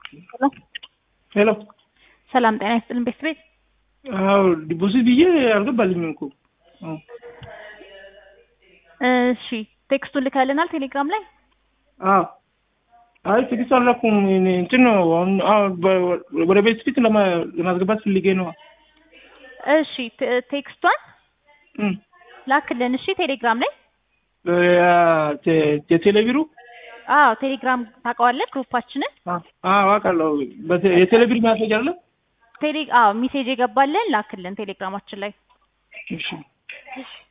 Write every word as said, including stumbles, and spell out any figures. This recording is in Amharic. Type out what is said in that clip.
ሄሎ ሄሎ ሰላም ጤና ይስጥልን ቤተሰብ። አዎ ዲፖዚት ብዬ አልገባልኝም እኮ። እሺ ቴክስቱን ልካልናል ቴሌግራም ላይ። አዎ አይ ቴክስት አላኩም እኔ እንትን ነው አዎ ወደ ቤት ፊት ለማስገባት ፈልጌ ነው። እሺ ቴክስቷን ላክልን እሺ ቴሌግራም ላይ። የቴሌብሩ አዎ ቴሌግራም ታውቀዋለህ ግሩፓችንን? አዎ አውቃለሁ። የቴሌብር ማስረጃ አለ? ቴሌ አዎ ሜሴጅ የገባልን ላክልን ቴሌግራማችን ላይ። እሺ